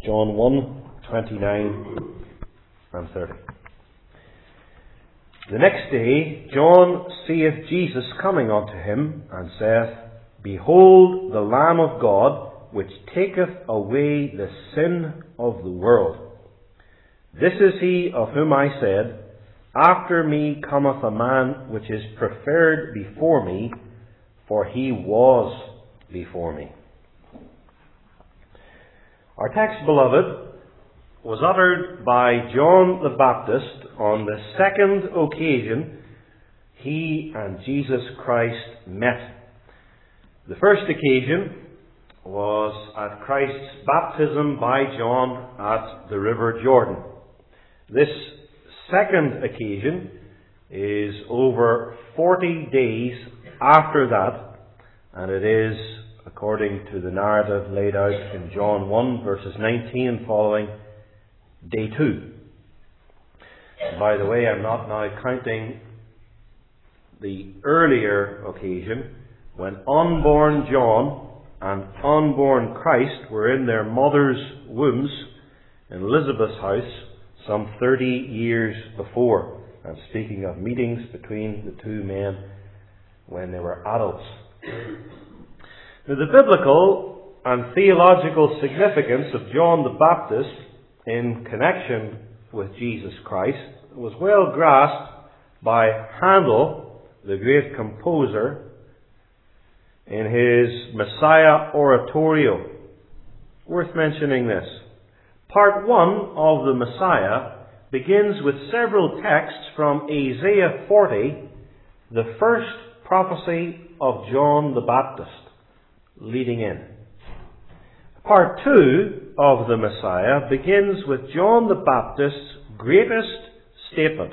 John 1:29 and 30. The next day John seeth Jesus coming unto him, and saith, Behold the Lamb of God, which taketh away the sin of the world. This is he of whom I said, After me cometh a man which is preferred before me, for he was before me. Our text, beloved, was uttered by John the Baptist on the second occasion he and Jesus Christ met. The first occasion was at Christ's baptism by John at the River Jordan. This second occasion is over 40 days after that, and it is, according to the narrative laid out in John 1, verses 19 and following, day 2. And by the way, I'm not now counting the earlier occasion when unborn John and unborn Christ were in their mother's wombs in Elizabeth's house some 30 years before. I'm speaking of meetings between the two men when they were adults. Now, the biblical and theological significance of John the Baptist in connection with Jesus Christ was well grasped by Handel, the great composer, in his Messiah Oratorio. Worth mentioning this. Part 1 of the Messiah begins with several texts from Isaiah 40, the first prophecy of John the Baptist, leading in. Part 2 of the Messiah begins with John the Baptist's greatest statement.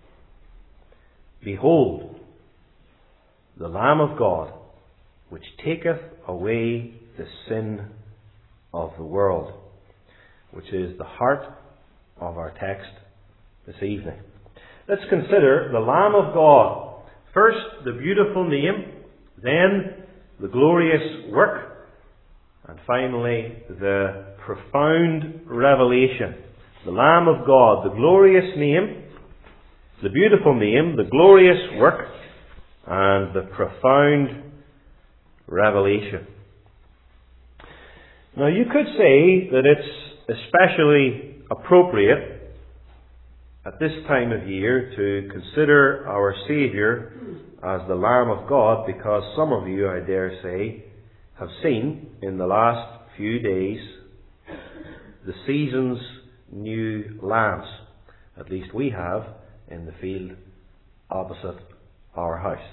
Behold, the Lamb of God, which taketh away the sin of the world, which is the heart of our text this evening. Let's consider the Lamb of God. First, the beautiful name, then the glorious work, and finally the profound revelation. The Lamb of God, the glorious name, the beautiful name, the glorious work, and the profound revelation. Now, you could say that it's especially appropriate at this time of year to consider our Saviour as the Lamb of God, because some of you, I dare say, have seen in the last few days the season's new lambs. At least we have in the field opposite our house.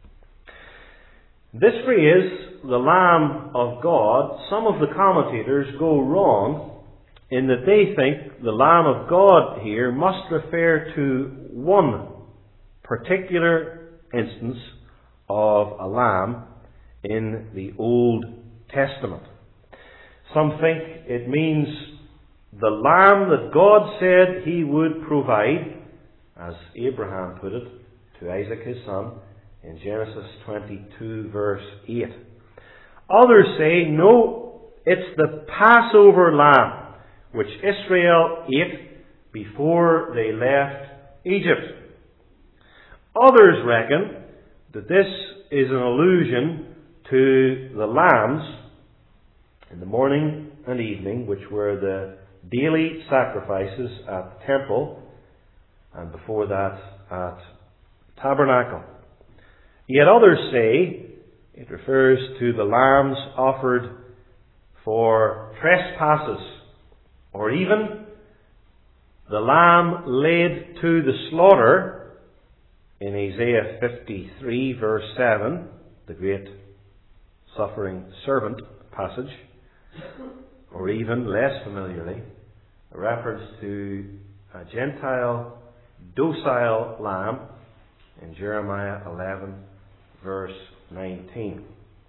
This phrase, the Lamb of God, some of the commentators go wrong in that they think the Lamb of God here must refer to one particular instance of a lamb in the Old Testament. Some think it means the lamb that God said he would provide, as Abraham put it to Isaac his son in Genesis 22 verse 8. Others say, no, it's the Passover lamb which Israel ate before they left Egypt. Others reckon that this is an allusion to the lambs in the morning and evening, which were the daily sacrifices at the temple, and before that at the tabernacle. Yet others say it refers to the lambs offered for trespasses, or even the lamb laid to the slaughter in Isaiah 53 verse 7, the great suffering servant passage, or even less familiarly, a reference to a Gentile docile lamb in Jeremiah 11 verse 19.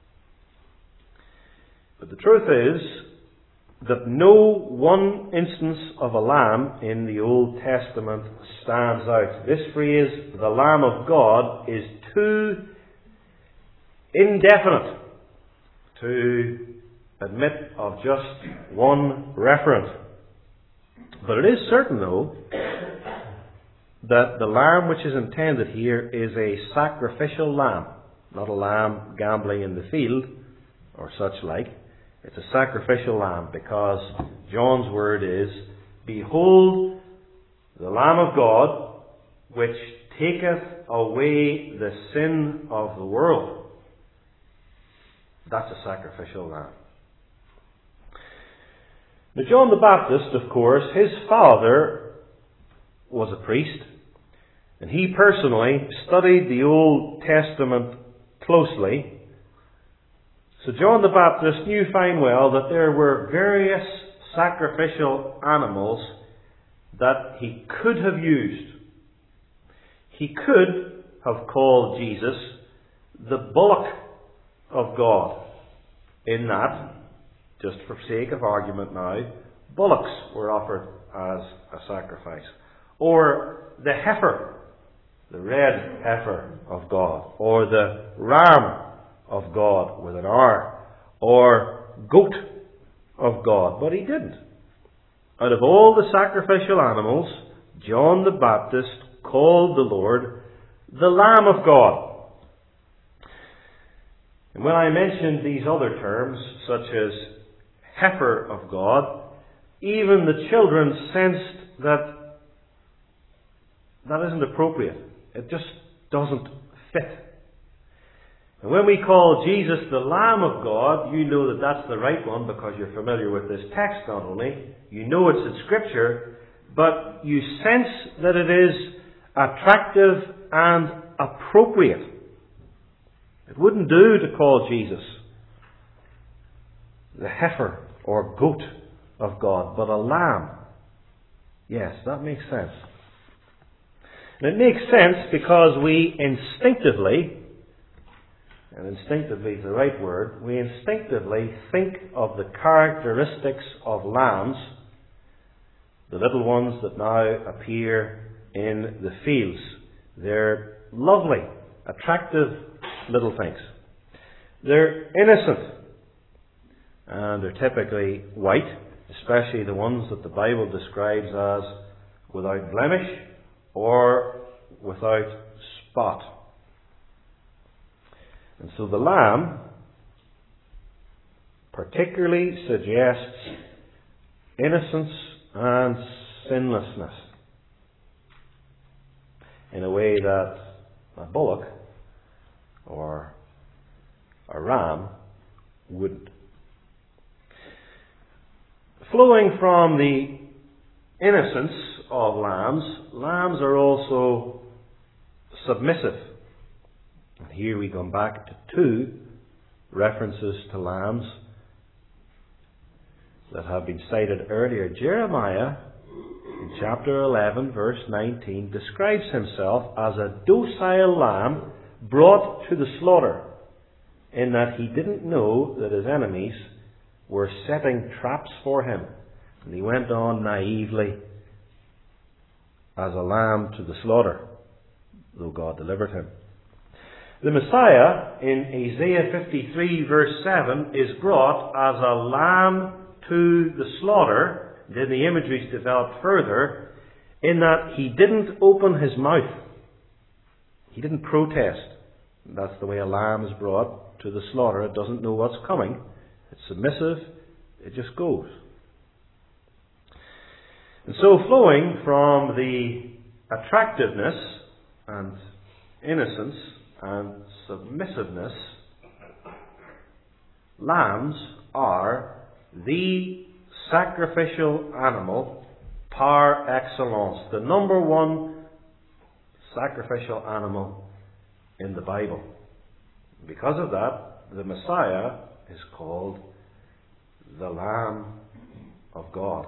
But the truth is that no one instance of a lamb in the Old Testament stands out. This phrase, the Lamb of God, is too indefinite to admit of just one reference. But it is certain, though, that the lamb which is intended here is a sacrificial lamb, not a lamb gambling in the field or such like. It's a sacrificial lamb, because John's word is, "Behold, the Lamb of God, which taketh away the sin of the world." That's a sacrificial lamb. Now, John the Baptist, of course, his father was a priest, and he personally studied the Old Testament closely. So John the Baptist knew fine well that there were various sacrificial animals that he could have used. He could have called Jesus the bullock of God, in that, just for sake of argument now, bullocks were offered as a sacrifice. Or the heifer, the red heifer of God. Or the ram of God with an R. Or goat of God. But he didn't. Out of all the sacrificial animals, John the Baptist called the Lord the Lamb of God. And when I mentioned these other terms, such as heifer of God, even the children sensed that that isn't appropriate. It just doesn't fit. And when we call Jesus the Lamb of God, you know that that's the right one, because you're familiar with this text not only. You know it's in Scripture, but you sense that it is attractive and appropriate. It wouldn't do to call Jesus the heifer or goat of God, but a lamb. Yes, that makes sense. And it makes sense because we instinctively, and instinctively is the right word, we instinctively think of the characteristics of lambs, the little ones that now appear in the fields. They're lovely, attractive little things. They're innocent, and they're typically white, especially the ones that the Bible describes as without blemish or without spot. And so the lamb particularly suggests innocence and sinlessness in a way that a bullock or a ram wouldn't. Flowing from the innocence of lambs, lambs are also submissive. And here we come back to two references to lambs that have been cited earlier. Jeremiah, in chapter 11, verse 19, describes himself as a docile lamb brought to the slaughter, in that he didn't know that his enemies were setting traps for him. And he went on naively as a lamb to the slaughter, though God delivered him. The Messiah, in Isaiah 53, verse 7, is brought as a lamb to the slaughter. Then the imagery is developed further, in that he didn't open his mouth. He didn't protest. That's the way a lamb is brought to the slaughter. It doesn't know what's coming. It's submissive. It just goes. And so, flowing from the attractiveness and innocence and submissiveness, lambs are the sacrificial animal par excellence, the number one sacrificial animal in the Bible. Because of that, the Messiah is called the Lamb of God.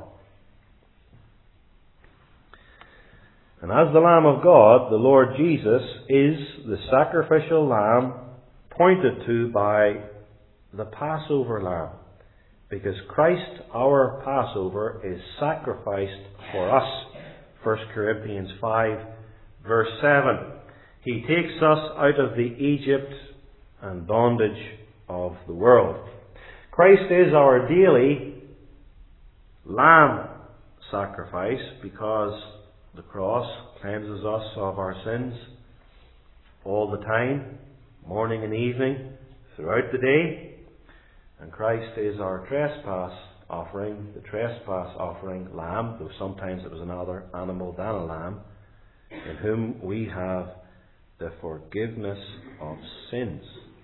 And as the Lamb of God, the Lord Jesus is the sacrificial lamb pointed to by the Passover lamb. Because Christ, our Passover, is sacrificed for us. 1 Corinthians 5, verse 7. He takes us out of the Egypt and bondage of the world. Christ is our daily lamb sacrifice because the cross cleanses us of our sins all the time, morning and evening, throughout the day. And Christ is our trespass offering, the trespass offering lamb, though sometimes it was another animal than a lamb, in whom we have the forgiveness of sins.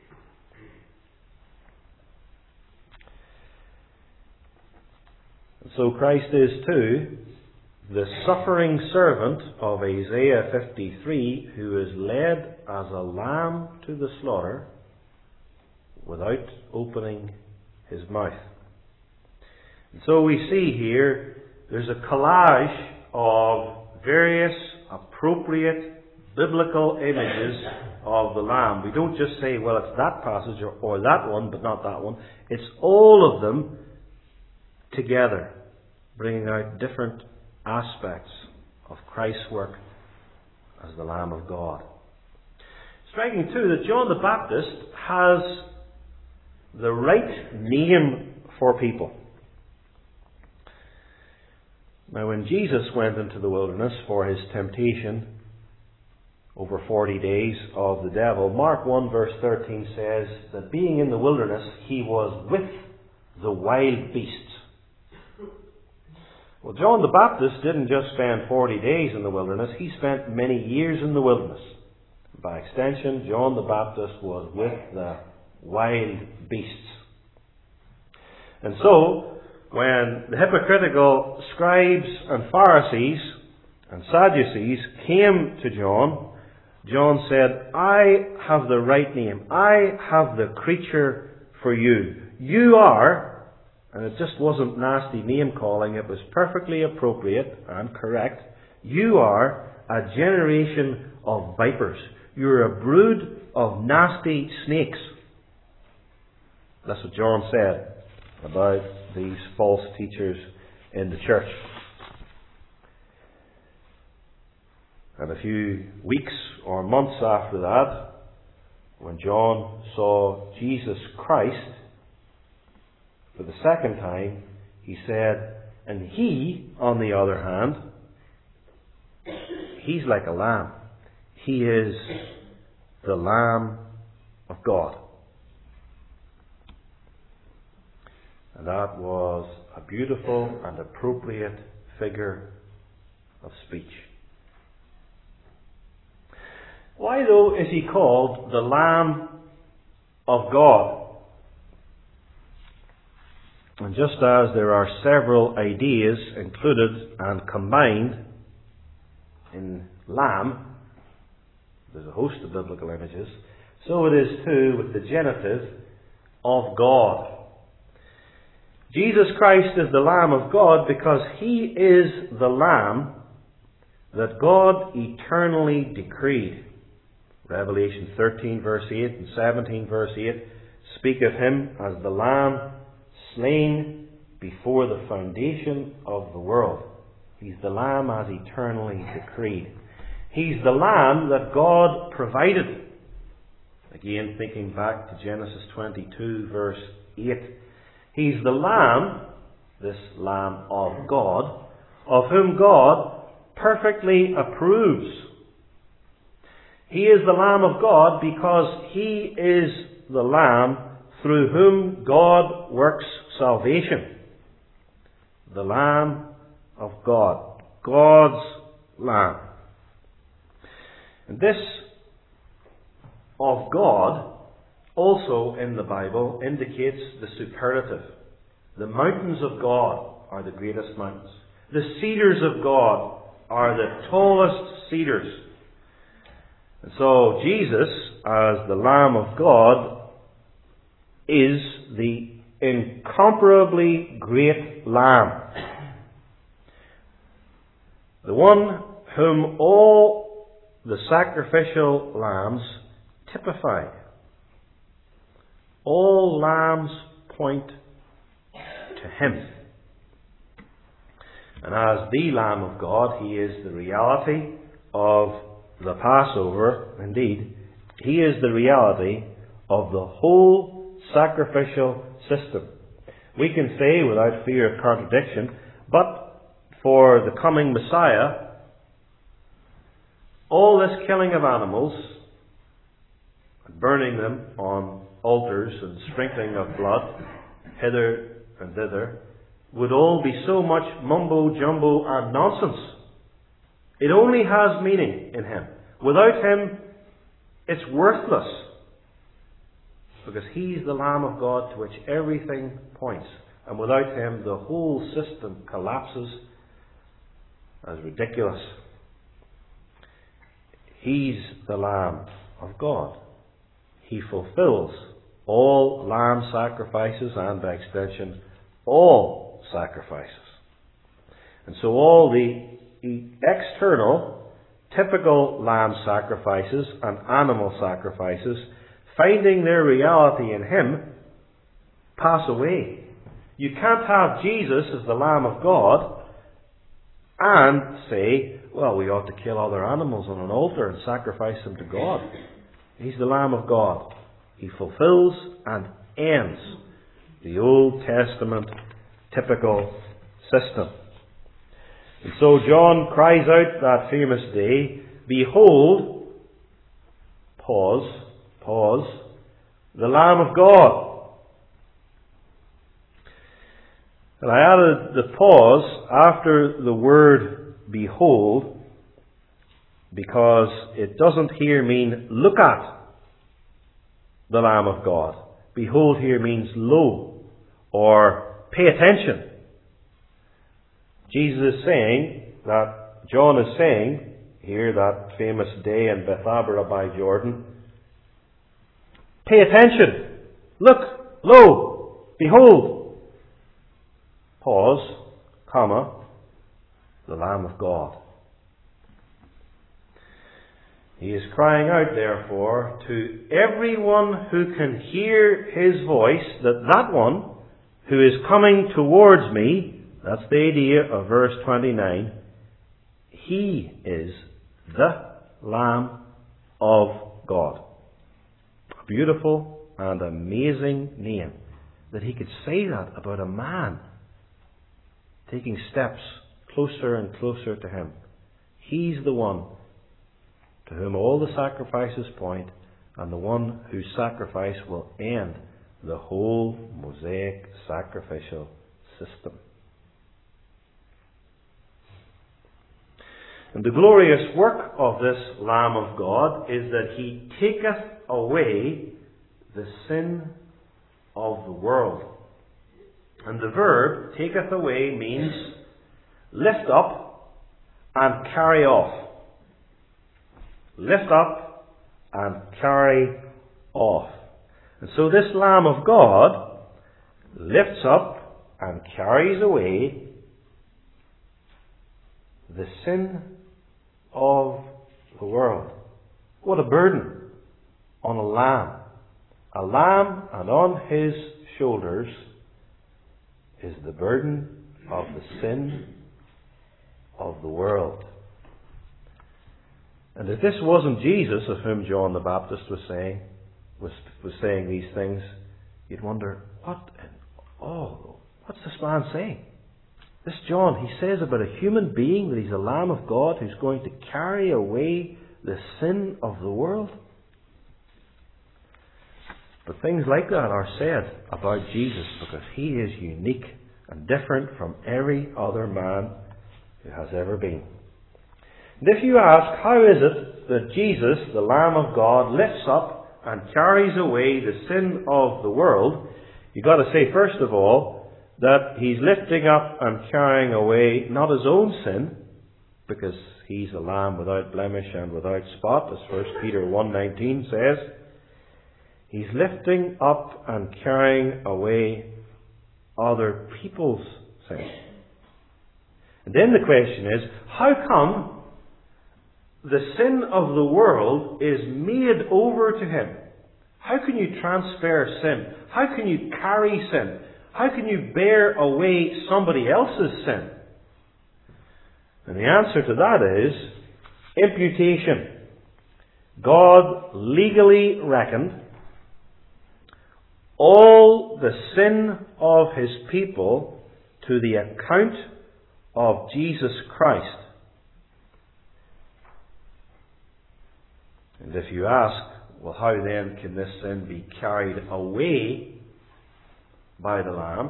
And so Christ is too the suffering servant of Isaiah 53, who is led as a lamb to the slaughter without opening his mouth. And so we see here there's a collage of various appropriate biblical images of the Lamb. We don't just say, well, it's that passage or that one, but not that one. It's all of them together, bringing out different aspects of Christ's work as the Lamb of God. Striking too that John the Baptist has the right name for people. Now, when Jesus went into the wilderness for his temptation, over 40 days of the devil, Mark 1 verse 13 says that being in the wilderness, he was with the wild beasts. Well, John the Baptist didn't just spend 40 days in the wilderness, he spent many years in the wilderness. By extension, John the Baptist was with the wild beasts. And so, when the hypocritical scribes and Pharisees and Sadducees came to John, John said, I have the right name. I have the creature for you. You are, and it just wasn't nasty name calling, it was perfectly appropriate and correct. You are a generation of vipers. You're a brood of nasty snakes. That's what John said about these false teachers in the church. And a few weeks or months after that, when John saw Jesus Christ for the second time, he said, and he, on the other hand, he's like a lamb. He is the Lamb of God. And that was a beautiful and appropriate figure of speech. Why, though, is he called the Lamb of God? And just as there are several ideas included and combined in lamb, there's a host of biblical images, so it is too with the genitive of God. Jesus Christ is the Lamb of God because he is the Lamb that God eternally decreed. Revelation 13 verse 8 and 17 verse 8 speak of him as the Lamb slain before the foundation of the world. He's the Lamb as eternally decreed. He's the Lamb that God provided. Again, thinking back to Genesis 22 verse 8. He's the Lamb, this Lamb of God, of whom God perfectly approves. He is the Lamb of God because he is the Lamb through whom God works salvation. The Lamb of God. God's Lamb. And this of God also in the Bible indicates the superlative. The mountains of God are the greatest mountains. The cedars of God are the tallest cedars. And so Jesus, as the Lamb of God, is the incomparably great Lamb. The one whom all the sacrificial lambs typify. All lambs point to him. And as the Lamb of God, he is the reality of the Passover. Indeed, he is the reality of the whole sacrificial system. We can say, without fear of contradiction, but for the coming Messiah, all this killing of animals, burning them on altars and sprinkling of blood hither and thither, would all be so much mumbo-jumbo and nonsense. It only has meaning in Him. Without Him, it's worthless. Because He's the Lamb of God to which everything points. And without Him, the whole system collapses as ridiculous. He's the Lamb of God. He fulfills all lamb sacrifices and, by extension, all sacrifices. And so all the external, typical lamb sacrifices and animal sacrifices, finding their reality in Him, pass away. You can't have Jesus as the Lamb of God and say, well, we ought to kill other animals on an altar and sacrifice them to God. He's the Lamb of God. He fulfills and ends the Old Testament typical system. And so John cries out that famous day, behold, pause, the Lamb of God. And I added the pause after the word behold, because it doesn't here mean look at the Lamb of God. Behold here means lo, or pay attention. Jesus is saying that, John is saying here, that famous day in Bethabara by Jordan, pay attention, look, lo, behold, pause, comma, the Lamb of God. He is crying out, therefore, to everyone who can hear His voice, that one who is coming towards me, that's the idea of verse 29, He is the Lamb of God. A beautiful and amazing name, that He could say that about a man taking steps closer and closer to Him. He's the one to whom all the sacrifices point, and the one whose sacrifice will end the whole Mosaic sacrificial system. And the glorious work of this Lamb of God is that He taketh away the sin of the world. And the verb taketh away means lift up and carry off. Lift up and carry off. And so this Lamb of God lifts up and carries away the sin of the world. What a burden on a lamb. A lamb, and on his shoulders is the burden of the sin of the world. And if this wasn't Jesus of whom John the Baptist was saying these things, you'd wonder, what's this man saying? This John, he says about a human being that he's a Lamb of God who's going to carry away the sin of the world. But things like that are said about Jesus because He is unique and different from every other man who has ever been. And if you ask, how is it that Jesus, the Lamb of God, lifts up and carries away the sin of the world, you've got to say, first of all, that He's lifting up and carrying away not His own sin, because He's a lamb without blemish and without spot, as 1 Peter 1:19 says. He's lifting up and carrying away other people's sin. And then the question is, how come the sin of the world is made over to Him? How can you transfer sin? How can you carry sin? How can you bear away somebody else's sin? And the answer to that is imputation. God legally reckoned all the sin of His people to the account of Jesus Christ. And if you ask, well, how then can this sin be carried away by the Lamb?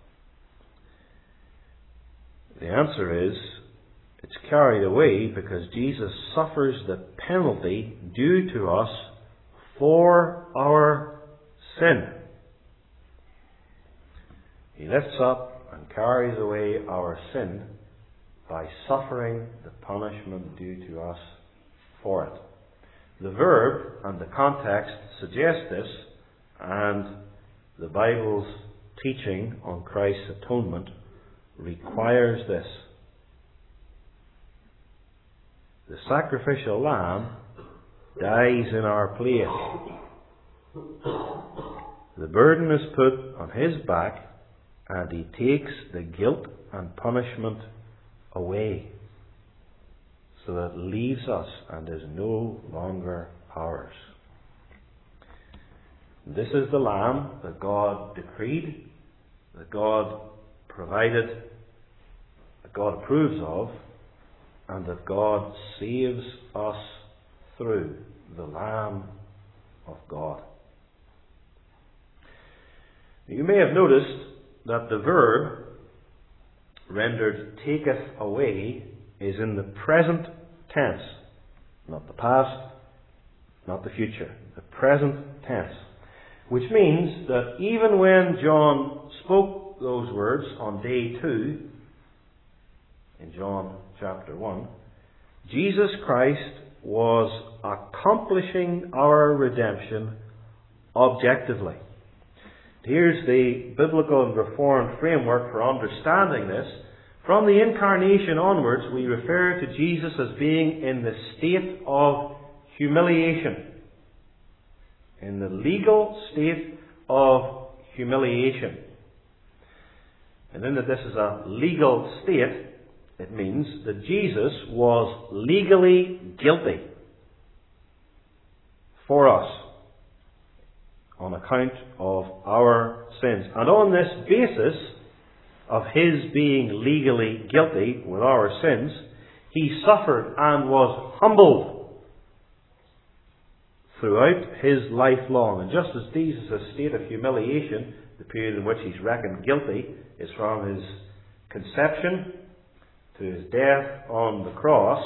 The answer is, it's carried away because Jesus suffers the penalty due to us for our sin. He lifts up and carries away our sin by suffering the punishment due to us for it. The verb and the context suggest this, and the Bible's teaching on Christ's atonement requires this. The sacrificial lamb dies in our place. The burden is put on his back, and he takes the guilt and punishment away, so that it leaves us and is no longer ours. This is the lamb that God decreed, that God provided, that God approves of, and that God saves us through, the Lamb of God. You may have noticed that the verb rendered taketh away is in the present tense, not the past, not the future, the present tense. Which means that even when John spoke those words on day 2, in John chapter 1, Jesus Christ was accomplishing our redemption objectively. Here's the biblical and reformed framework for understanding this. From the incarnation onwards, we refer to Jesus as being in the state of humiliation. In the legal state of humiliation. And in that this is a legal state, it means that Jesus was legally guilty for us on account of our sins. And on this basis of his being legally guilty with our sins, he suffered and was humbled throughout his life long. And just as Jesus' state of humiliation, the period in which he's reckoned guilty, is from his conception to his death on the cross,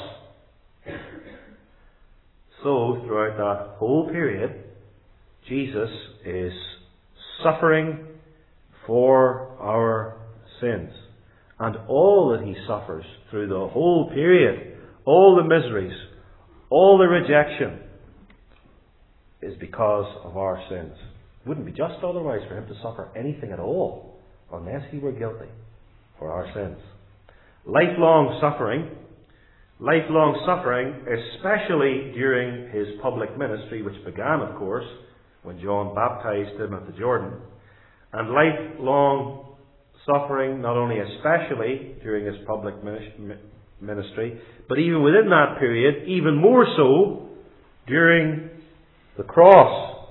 so throughout that whole period, Jesus is suffering for our sins. And all that he suffers through the whole period, all the miseries, all the rejection, is because of our sins. It wouldn't be just otherwise for him to suffer anything at all unless he were guilty for our sins. Lifelong suffering, especially during his public ministry, which began, of course, when John baptized him at the Jordan, and lifelong suffering, not only especially during his public ministry, but even within that period, even more so during the cross.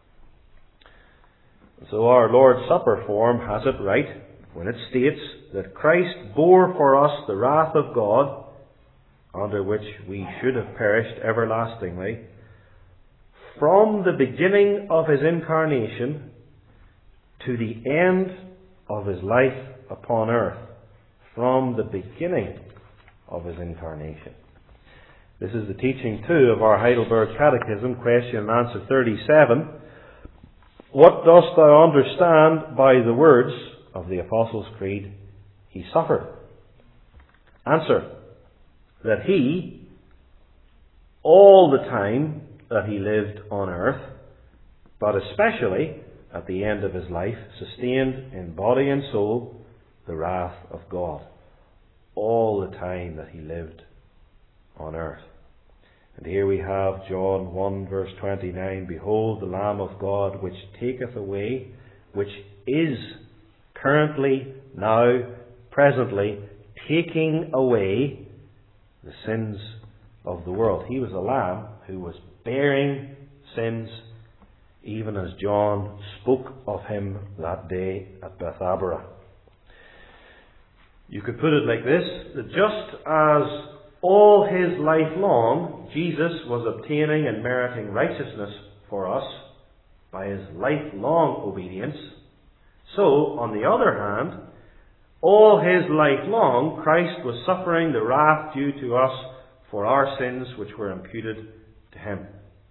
So our Lord's Supper form has it right when it states that Christ bore for us the wrath of God, under which we should have perished everlastingly, from the beginning of his incarnation to the end of his life upon earth. From the beginning of his incarnation. This is the teaching too of our Heidelberg Catechism, question and answer 37. What dost thou understand by the words of the Apostles' Creed, he suffered? Answer, that he, all the time that he lived on earth, but especially at the end of his life, sustained in body and soul the wrath of God. All the time that he lived on earth. And here we have John 1 verse 29, behold the Lamb of God which taketh away, which is currently, now, presently, taking away the sins of the world. He was a lamb who was bearing sins, even as John spoke of him that day at Bethabara. You could put it like this, that just as all his life long Jesus was obtaining and meriting righteousness for us by his lifelong obedience, so, on the other hand, all his life long Christ was suffering the wrath due to us for our sins which were imputed to him.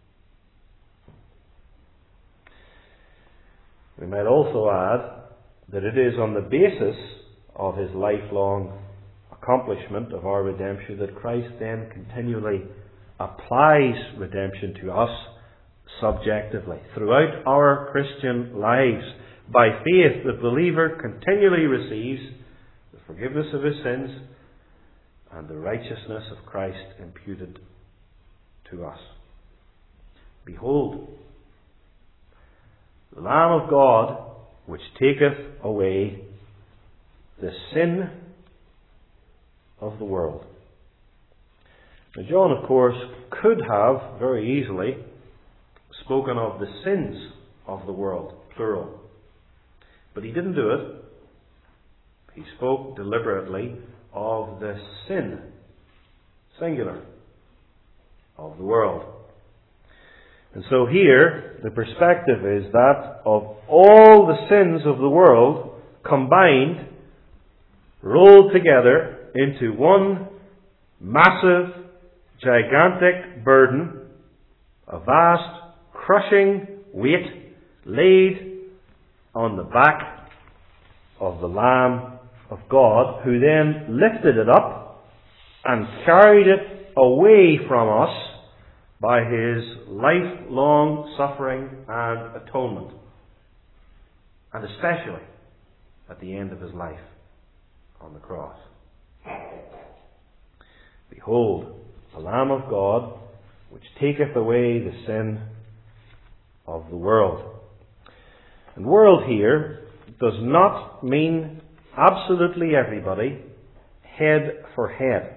We might also add that it is on the basis of his lifelong accomplishment of our redemption that Christ then continually applies redemption to us subjectively. Throughout our Christian lives, by faith, the believer continually receives the forgiveness of his sins and the righteousness of Christ imputed to us. Behold, the Lamb of God, which taketh away the sin of the world. Now, John, of course, could have very easily spoken of the sins of the world, plural. But he didn't do it. He spoke deliberately of the sin, singular, of the world. And so here, the perspective is that of all the sins of the world combined, rolled together into one massive, gigantic burden, a vast, crushing weight laid on the back of the Lamb of God, who then lifted it up and carried it away from us by his lifelong suffering and atonement, and especially at the end of his life on the cross. Behold, the Lamb of God, which taketh away the sin of the world. And world here does not mean absolutely everybody, head for head.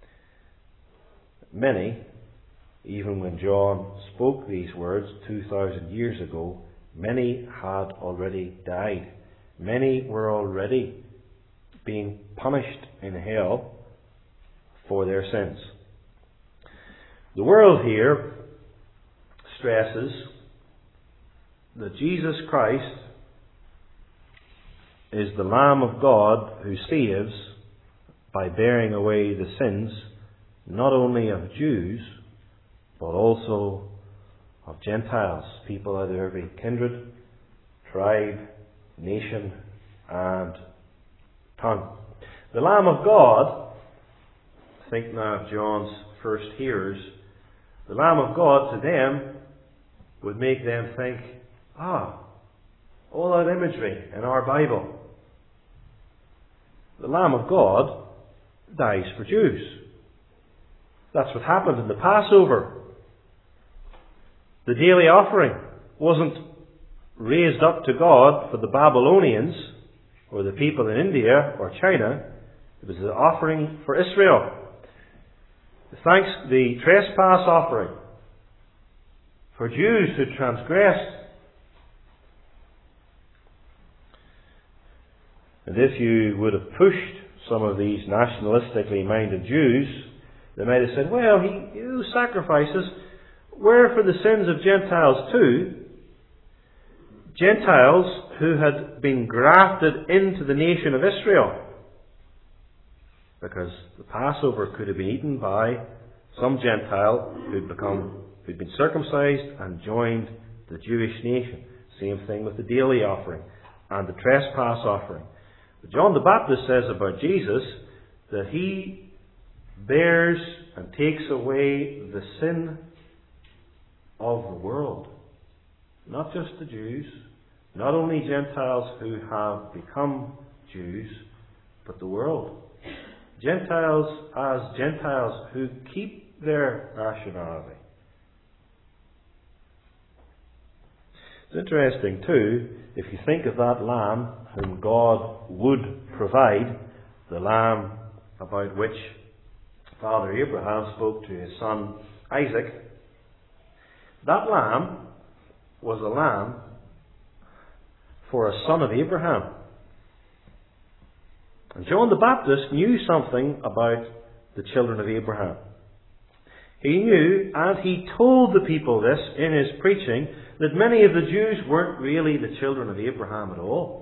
Many, even when John spoke these words 2,000 years ago, many had already died. Many were already being punished in hell for their sins. The world here stresses that Jesus Christ is the Lamb of God who saves by bearing away the sins not only of Jews but also of Gentiles, people out of every kindred, tribe, nation and tongue. The Lamb of God, think now of John's first hearers, the Lamb of God to them would make them think, all that imagery in our Bible. The Lamb of God dies for Jews. That's what happened in the Passover. The daily offering wasn't raised up to God for the Babylonians or the people in India or China. It was the offering for Israel. The trespass offering for Jews who transgressed. And if you would have pushed some of these nationalistically minded Jews, they might have said, well, those sacrifices were for the sins of Gentiles too. Gentiles who had been grafted into the nation of Israel. Because the Passover could have been eaten by some Gentile who'd been circumcised and joined the Jewish nation. Same thing with the daily offering and the trespass offering. But John the Baptist says about Jesus that he bears and takes away the sin of the world. Not just the Jews, not only Gentiles who have become Jews, but the world. Gentiles as Gentiles who keep their nationality. It's interesting too, if you think of that lamb whom God would provide, the lamb about which Father Abraham spoke to his son Isaac, that lamb was a lamb for a son of Abraham. And John the Baptist knew something about the children of Abraham. He knew, and he told the people this in his preaching, that many of the Jews weren't really the children of Abraham at all.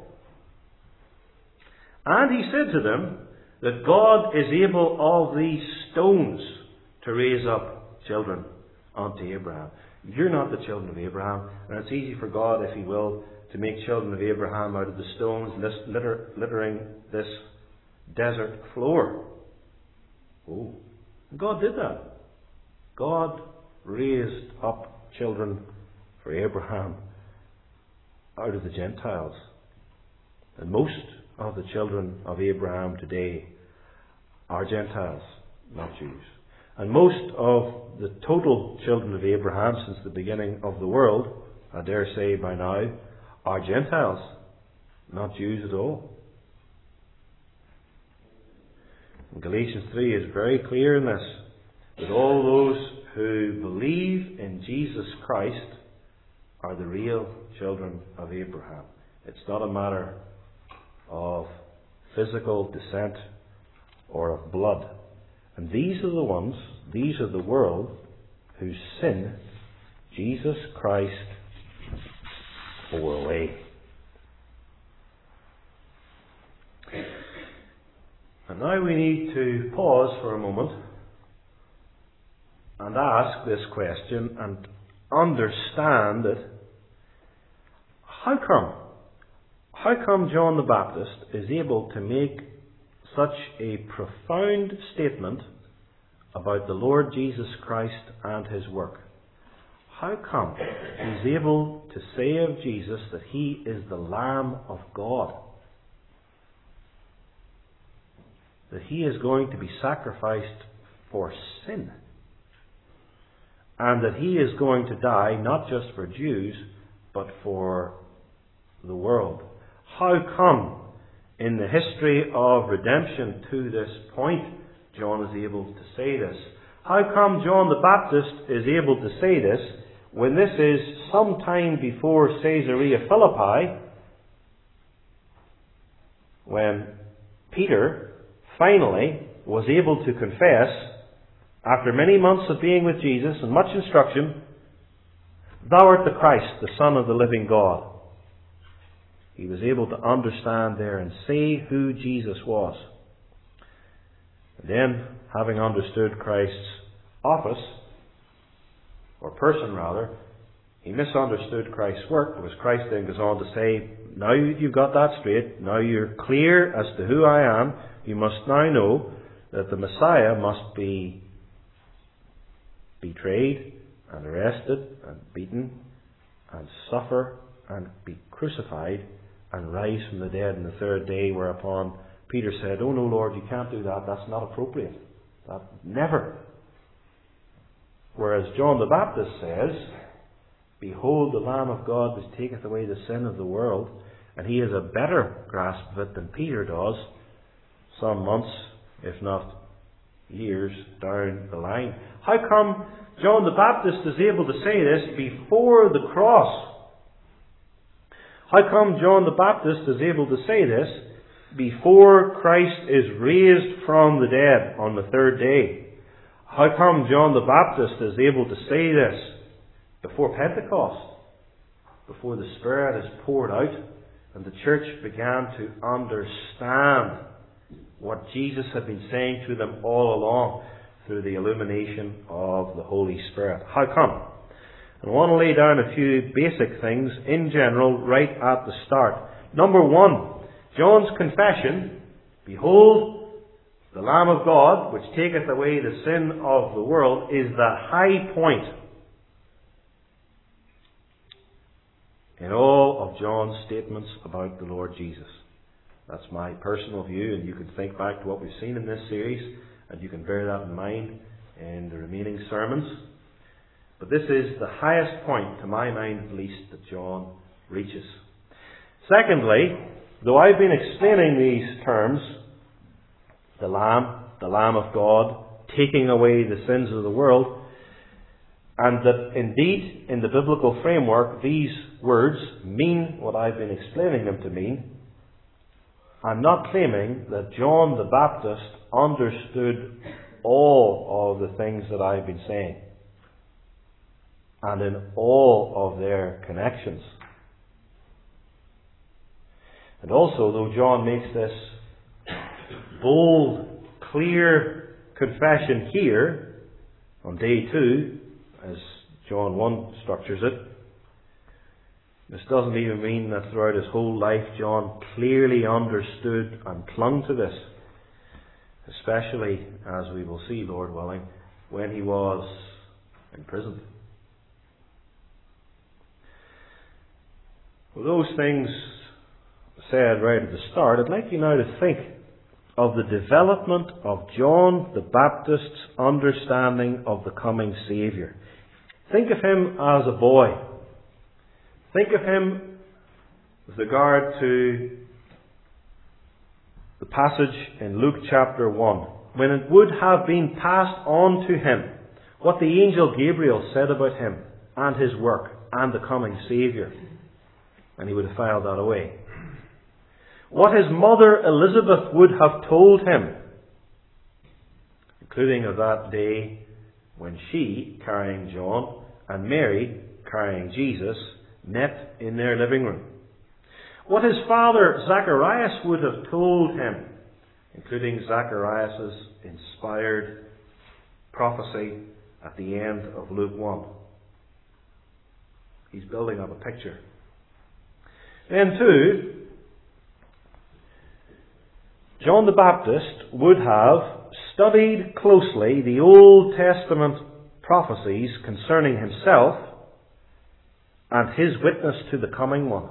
And he said to them that God is able of these stones to raise up children unto Abraham. You're not the children of Abraham, and it's easy for God, if He will, to make children of Abraham out of the stones littering this desert floor. Oh, and God did that. God raised up children for Abraham out of the Gentiles. And most of the children of Abraham today are Gentiles, not Jews. And most of the total children of Abraham since the beginning of the world, I dare say by now, are Gentiles, not Jews at all. And Galatians 3 is very clear in this, that all those who believe in Jesus Christ are the real children of Abraham. It's not a matter of physical descent or of blood. And these are the ones, these are the world whose sin Jesus Christ bore away. And now we need to pause for a moment and ask this question and understand that how come John the Baptist is able to make such a profound statement about the Lord Jesus Christ and His work? How come he's able to say of Jesus that He is the Lamb of God? That He is going to be sacrificed for sin. And that He is going to die not just for Jews, but for the world. How come in the history of redemption to this point, John is able to say this? How come John the Baptist is able to say this when this is some time before Caesarea Philippi, when Peter finally was able to confess, after many months of being with Jesus and much instruction, "Thou art the Christ, the Son of the living God." He was able to understand there and say who Jesus was. And then, having understood Christ's office, or person rather, he misunderstood Christ's work, because Christ then goes on to say, now you've got that straight, now you're clear as to who I am, you must now know that the Messiah must be betrayed and arrested and beaten and suffer and be crucified and rise from the dead on the third day, whereupon Peter said, "Oh no, Lord, you can't do that, that's not appropriate. That never." Whereas John the Baptist says, "Behold the Lamb of God which taketh away the sin of the world," and he has a better grasp of it than Peter does, some months, if not years, down the line. How come John the Baptist is able to say this before the cross? How come John the Baptist is able to say this before Christ is raised from the dead on the third day? How come John the Baptist is able to say this before Pentecost, before the Spirit is poured out and the church began to understand what Jesus had been saying to them all along through the illumination of the Holy Spirit? How come? And I want to lay down a few basic things in general right at the start. Number one, John's confession, "Behold the Lamb of God, which taketh away the sin of the world," is the high point in all of John's statements about the Lord Jesus. That's my personal view, and you can think back to what we've seen in this series, and you can bear that in mind in the remaining sermons. But this is the highest point, to my mind at least, that John reaches. Secondly, though I've been explaining these terms, the Lamb of God, taking away the sins of the world, and that indeed, in the biblical framework, these words mean what I've been explaining them to mean, I'm not claiming that John the Baptist understood all of the things that I've been saying, and in all of their connections. And also, though John makes this bold, clear confession here on day 2, as John 1 structures it, this doesn't even mean that throughout his whole life John clearly understood and clung to this, especially, as we will see, Lord willing, when he was imprisoned. With those things said right at the start, I'd like you now to think of the development of John the Baptist's understanding of the coming Saviour. Think of him as a boy. Think of him with regard to the passage in Luke chapter 1, when it would have been passed on to him what the angel Gabriel said about him and his work and the coming Saviour. And he would have filed that away. What his mother Elizabeth would have told him, including of that day when she, carrying John, and Mary, carrying Jesus, met in their living room. What his father Zacharias would have told him, including Zacharias' inspired prophecy at the end of Luke 1. He's building up a picture. Then too, John the Baptist would have studied closely the Old Testament prophecies concerning himself and his witness to the coming one.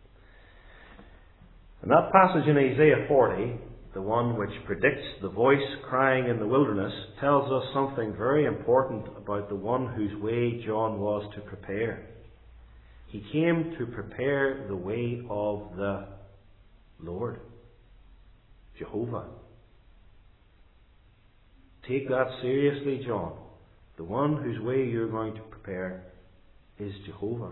And that passage in Isaiah 40, the one which predicts the voice crying in the wilderness, tells us something very important about the one whose way John was to prepare. He came to prepare the way of the Lord, Jehovah. Take that seriously, John. The one whose way you're going to prepare is Jehovah.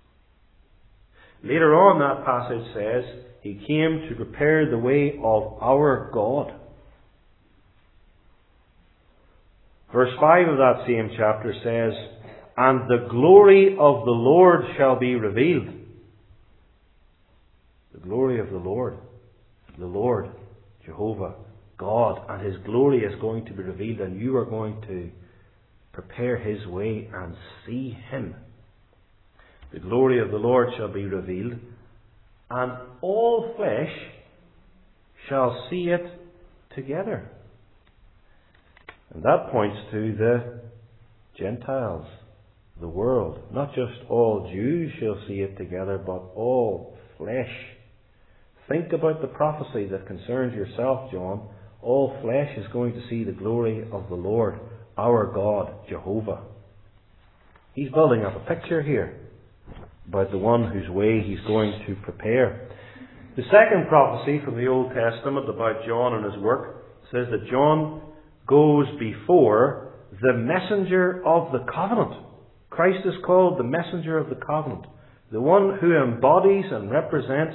Later on, that passage says, he came to prepare the way of our God. Verse 5 of that same chapter says, and the glory of the Lord shall be revealed. The glory of the Lord, Jehovah, God, and his glory is going to be revealed, and you are going to prepare his way and see him. The glory of the Lord shall be revealed, and all flesh shall see it together. And that points to the Gentiles, the world. Not just all Jews shall see it together, but all flesh. Think about the prophecy that concerns yourself, John. All flesh is going to see the glory of the Lord, our God, Jehovah. He's building up a picture here about the one whose way he's going to prepare. The second prophecy from the Old Testament about John and his work says that John goes before the messenger of the covenant. Christ is called the messenger of the covenant, the one who embodies and represents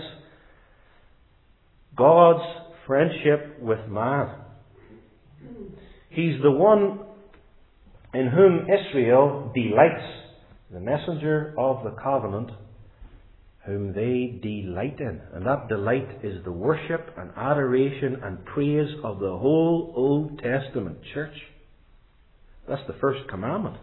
God's friendship with man. He's the one in whom Israel delights, the messenger of the covenant whom they delight in. And that delight is the worship and adoration and praise of the whole Old Testament church. That's the first commandment.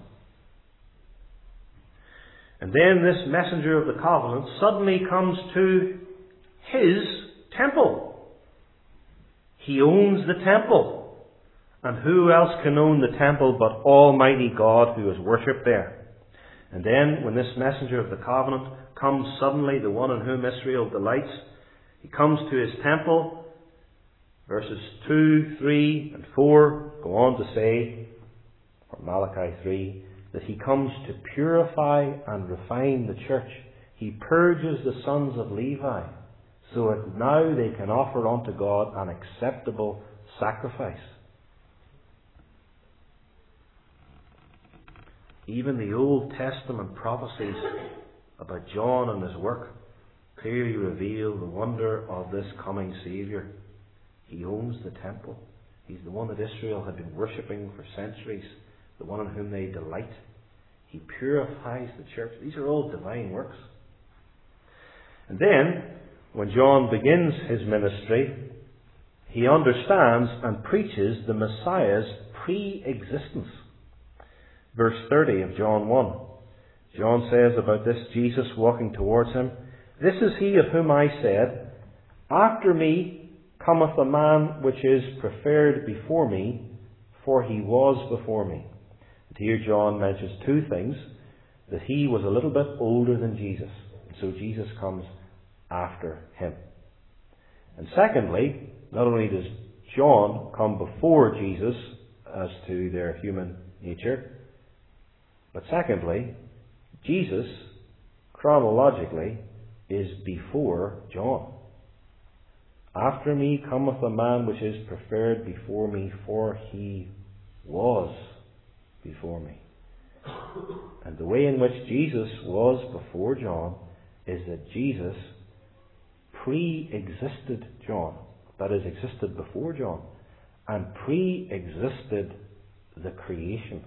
And then this messenger of the covenant suddenly comes to his temple. He owns the temple. And who else can own the temple but Almighty God who is worshipped there? And then when this messenger of the covenant comes suddenly, the one in whom Israel delights, he comes to his temple. Verses 2, 3 and 4 go on to say, or Malachi 3, that he comes to purify and refine the church. He purges the sons of Levi, so that now they can offer unto God an acceptable sacrifice. Even the Old Testament prophecies about John and his work clearly reveal the wonder of this coming Saviour. He owns the temple. He's the one that Israel had been worshipping for centuries, the one in whom they delight. He purifies the church. These are all divine works. And then, when John begins his ministry, he understands and preaches the Messiah's pre-existence. Verse 30 of John 1. John says about this Jesus walking towards him, "This is he of whom I said, After me cometh a man which is preferred before me, for he was before me." And here John mentions two things: that he was a little bit older than Jesus, and so Jesus comes after him. And secondly, not only does John come before Jesus as to their human nature, but secondly, Jesus, chronologically, is before John. "After me cometh a man which is preferred before me, for he was before me." And the way in which Jesus was before John is that Jesus pre-existed John, that is, existed before John, and pre-existed the creation.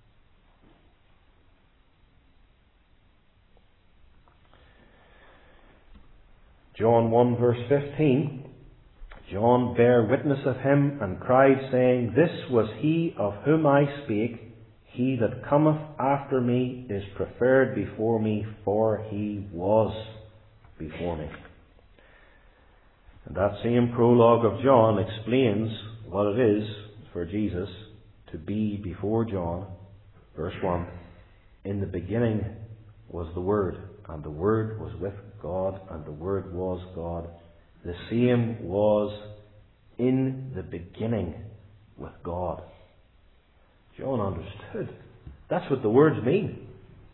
John 1 verse 15, John bare witness of him and cried, saying, "This was he of whom I spake. He that cometh after me is preferred before me, for he was before me." And that same prologue of John explains what it is for Jesus to be before John. Verse 1, "In the beginning was the Word, and the Word was with God, and the Word was God. The same was in the beginning with God." John understood. That's what the words mean.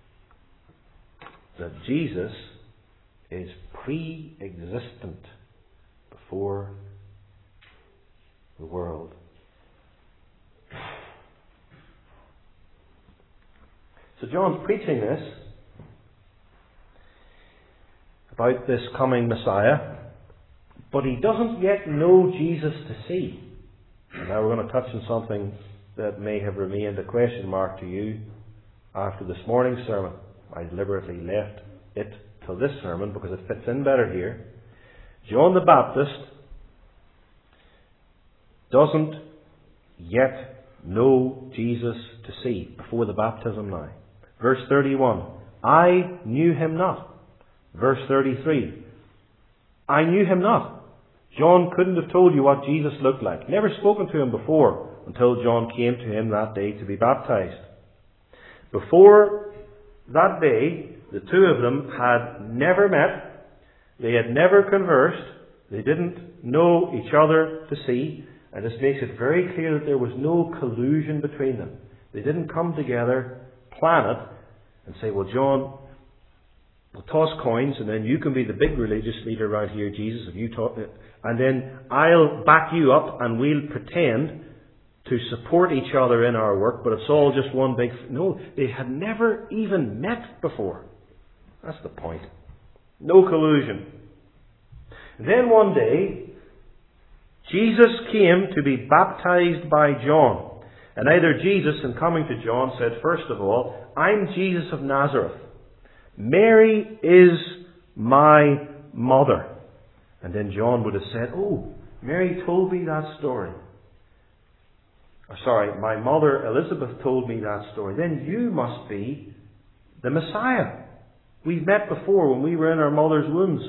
That Jesus is pre-existent before the world. So John's preaching this about this coming Messiah, but he doesn't yet know Jesus to see. And now we're going to touch on something that may have remained a question mark to you after this morning's sermon. I deliberately left it till this sermon because it fits in better here. John the Baptist doesn't yet know Jesus to see before the baptism now. Verse 31, "I knew him not." Verse 33, "I knew him not." John couldn't have told you what Jesus looked like. Never spoken to him before until John came to him that day to be baptized. Before that day, the two of them had never met. They had never conversed. They didn't know each other to see. And this makes it very clear that there was no collusion between them. They didn't come together, plan it, and say, "Well, John, we'll toss coins, and then you can be the big religious leader around here, Jesus, if you talk, and then I'll back you up, and we'll pretend to support each other in our work, but it's all just one big..." No, they had never even met before. That's the point. No collusion. And then one day, Jesus came to be baptized by John. And either Jesus, in coming to John, said, first of all, "I'm Jesus of Nazareth. Mary is my mother." And then John would have said, "Oh, Mary told me that story. Or sorry, my mother Elizabeth told me that story. Then you must be the Messiah. We've met before when we were in our mother's wombs."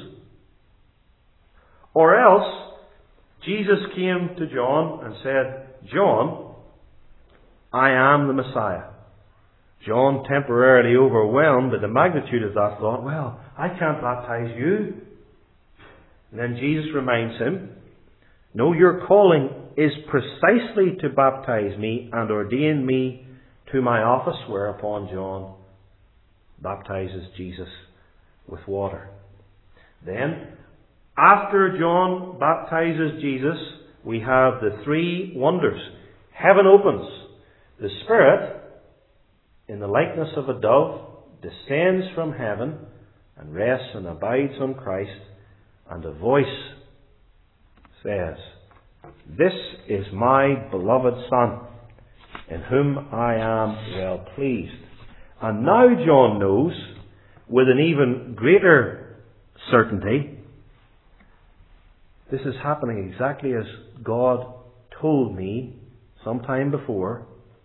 Or else, Jesus came to John and said, "John, I am the Messiah." John, temporarily overwhelmed by the magnitude of that thought, "Well, I can't baptize you." And then Jesus reminds him, "No, your calling is precisely to baptize me and ordain me to my office," whereupon John baptizes Jesus with water. Then, after John baptizes Jesus, we have the three wonders. Heaven opens. The Spirit, in the likeness of a dove, descends from heaven and rests and abides on Christ, and a voice says, "This is my beloved Son, in whom I am well pleased." And now John knows, with an even greater certainty, this is happening exactly as God told me some time before.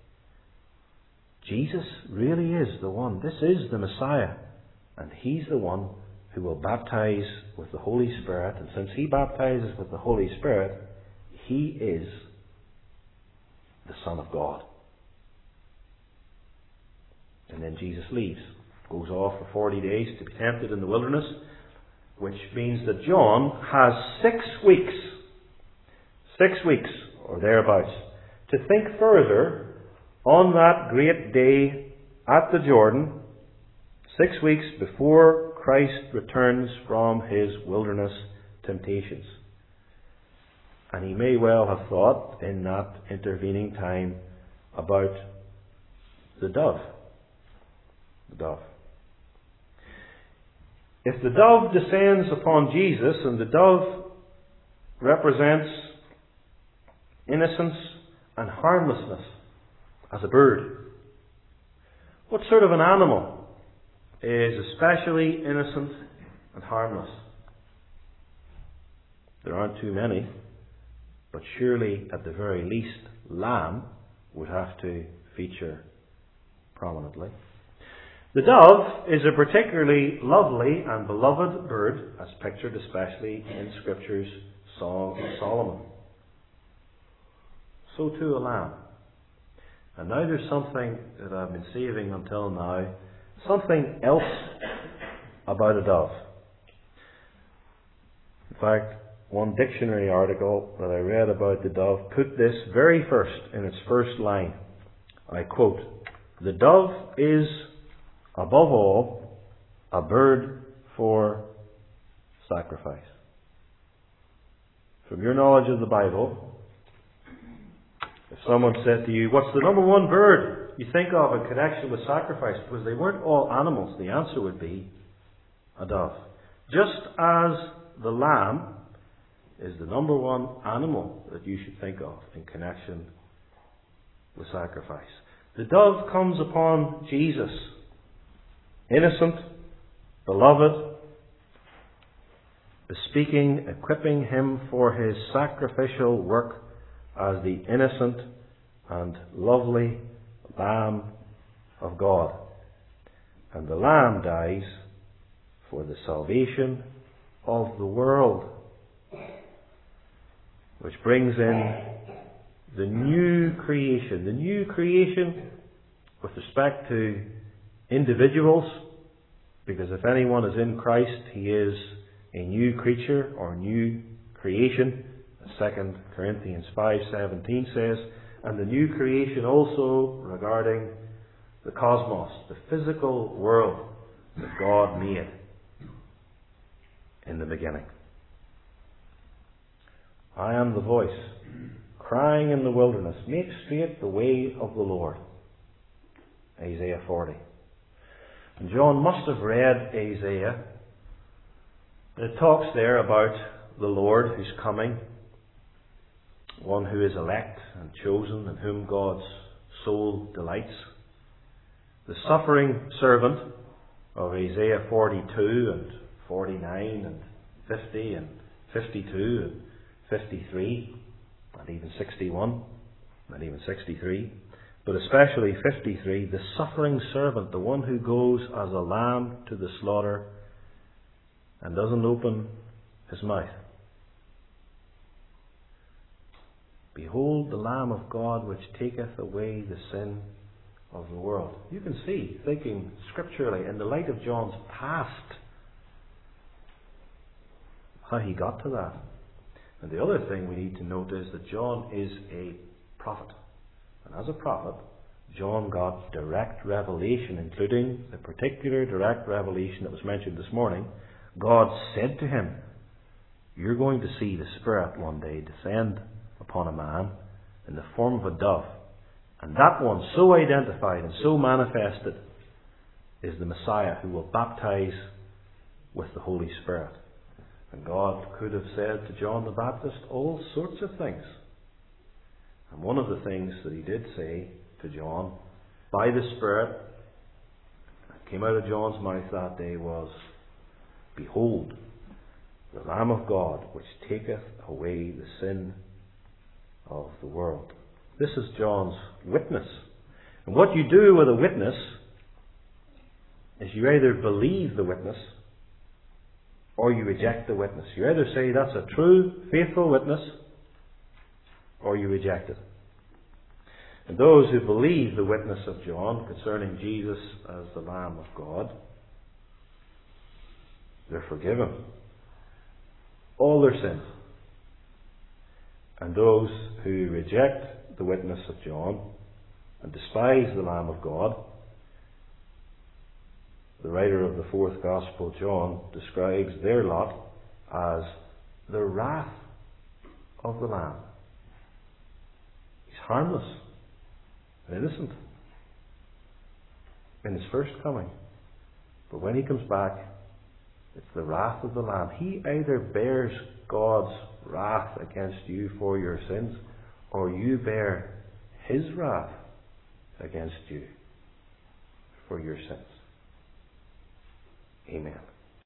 Jesus really is the one. This is the Messiah. And He's the one who will baptize with the Holy Spirit. And since He baptizes with the Holy Spirit, He is the Son of God. And then Jesus leaves, goes off for 40 days to be tempted in the wilderness, which means that John has 6 weeks or thereabouts, to think further on that great day at the Jordan, 6 weeks before Christ returns from His wilderness temptations. And he may well have thought in that intervening time about the dove. The dove. If the dove descends upon Jesus, and the dove represents innocence and harmlessness as a bird, what sort of an animal is especially innocent and harmless? There aren't too many, but surely at the very least lamb would have to feature prominently. The dove is a particularly lovely and beloved bird, as pictured especially in Scripture's Song of Solomon. So too a lamb. And now there's something that I've been saving until now, something else about a dove. In fact, one dictionary article that I read about the dove put this very first in its first line. I quote, "The dove is, above all, a bird for sacrifice." From your knowledge of the Bible, if someone said to you, "What's the number one bird you think of in connection with sacrifice?" Because they weren't all animals, the answer would be a dove. Just as the lamb is the number one animal that you should think of in connection with sacrifice. The dove comes upon Jesus, innocent, beloved, bespeaking, equipping Him for His sacrificial work as the innocent and lovely Lamb of God. And the Lamb dies for the salvation of the world, which brings in the new creation with respect to individuals, because if anyone is in Christ, he is a new creature or new creation, as 2 Corinthians 5:17 says, and the new creation also regarding the cosmos, the physical world that God made in the beginning. I am the voice crying in the wilderness, "Make straight the way of the Lord." Isaiah 40. And John must have read Isaiah. It talks there about the Lord who's coming, one who is elect and chosen, in whom God's soul delights. The suffering servant of Isaiah 42 and 49 and 50 and 52 and 53 and even 61 and even 63, but especially 53, the suffering servant, the one who goes as a lamb to the slaughter and doesn't open his mouth. Behold the Lamb of God, which taketh away the sin of the world. You can see, thinking scripturally in the light of John's past, how he got to that. And the other thing we need to note is that John is a prophet. And as a prophet, John got direct revelation, including the particular direct revelation that was mentioned this morning. God said to him, "You're going to see the Spirit one day descend upon a man in the form of a dove." And that one, so identified and so manifested, is the Messiah who will baptize with the Holy Spirit. And God could have said to John the Baptist all sorts of things. And one of the things that he did say to John by the Spirit that came out of John's mouth that day was, "Behold, the Lamb of God, which taketh away the sin of the world." This is John's witness. And what you do with a witness is you either believe the witness or you reject the witness. You either say that's a true, faithful witness, or you reject it. And those who believe the witness of John concerning Jesus as the Lamb of God, they're forgiven all their sins. And those who reject the witness of John and despise the Lamb of God, the writer of the fourth Gospel, John, describes their lot as the wrath of the Lamb. He's harmless and innocent in his first coming. But when he comes back, it's the wrath of the Lamb. He either bears God's wrath against you for your sins, or you bear his wrath against you for your sins. Amen.